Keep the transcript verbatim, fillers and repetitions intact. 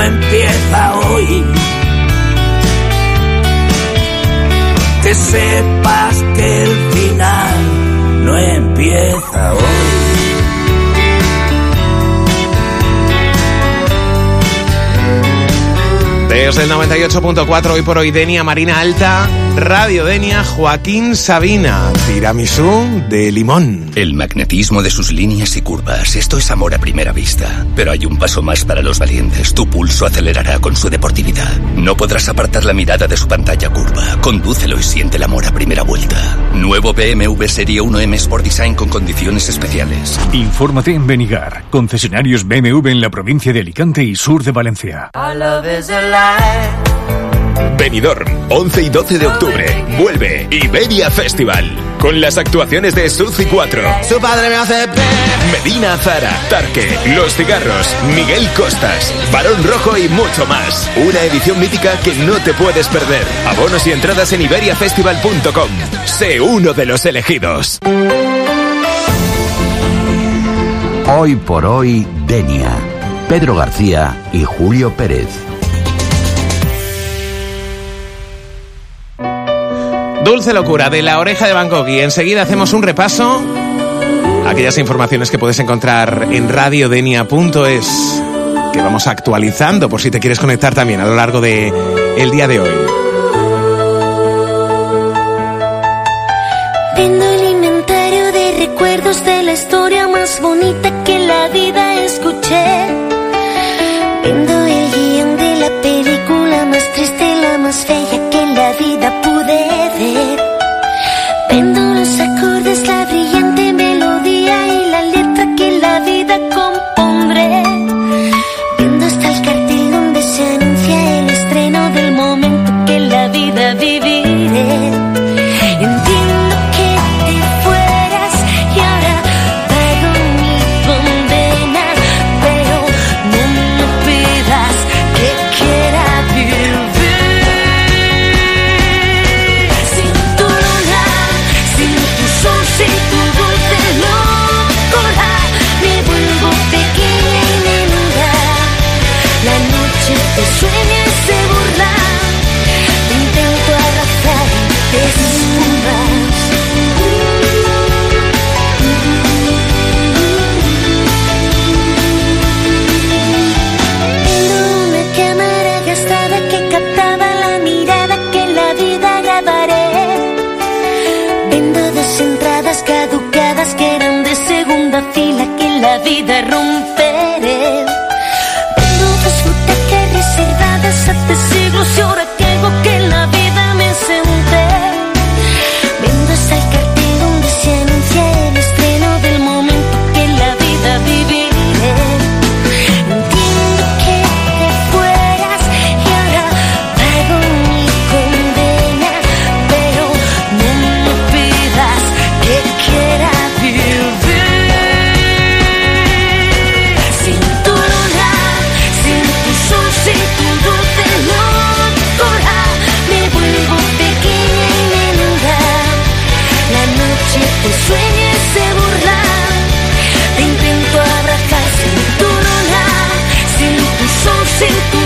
empieza hoy. Que sepas que el final no empieza hoy. Desde el noventa y ocho punto cuatro, hoy por hoy, Denia, Marina Alta, Radio Denia, Joaquín Sabina, tiramisú de limón. El magnetismo de sus líneas y curvas, esto es amor a primera vista. Pero hay un paso más para los valientes, tu pulso acelerará con su deportividad. No podrás apartar la mirada de su pantalla curva, condúcelo y siente el amor a primera vuelta. Nuevo B M W Serie uno M Sport Design con condiciones especiales. Infórmate en Benigar, concesionarios B M W en la provincia de Alicante y sur de Valencia. Benidorm, once y doce de octubre. Vuelve Iberia Festival. Con las actuaciones de Suzy cuatro. Su padre me hace Medina Zara, Tarque, Los Cigarros, Miguel Costas, Barón Rojo y mucho más. Una edición mítica que no te puedes perder. Abonos y entradas en iberia festival punto com. Sé uno de los elegidos. Hoy por hoy, Denia. Pedro García y Julio Pérez. Dulce locura de La Oreja de Van Gogh, y enseguida hacemos un repaso a aquellas informaciones que puedes encontrar en radio denia punto es, que vamos actualizando por si te quieres conectar también a lo largo de el día de hoy. Viendo el inventario de recuerdos de la historia más bonita que en la vida escuché. Viendo el guión de la película más triste, la más bella que en la vida pude ver. Viendo los acordes, la brillante melodía y la letra que en la vida compondré. Viendo hasta el cartel donde se anuncia el estreno del momento que en la vida viviré. Entiendo que te fueras y ahora pago mi condena, pero no me pidas que quiera vivir. Sin tu luna, sin tu sol, sin tu dulce locura, me vuelvo pequeña y menuda. La noche te sueña y se burla, te intento abrazar y te susurras. Viendo una cámara gastada que captaba la mirada que en la vida grabaré. Viendo dos entradas caducadas que eran de segunda fila que en la vida romperé. Viendo dos butacas reservadas hace siglos y ahora caigo que en la vida me senté. Viendo hasta el cartel donde se anuncia el estreno del momento que en la vida viviré. Entiendo que te fueras y ahora pago mi condena, pero no me pidas que quiera vivir. Sin tu luna, sin tu sol, sin tu dulce locura, me vuelvo pequeña y menuda. La noche te sueña y se burla, te intento abrazar. Sin tu luna, sin tu sol, sin tu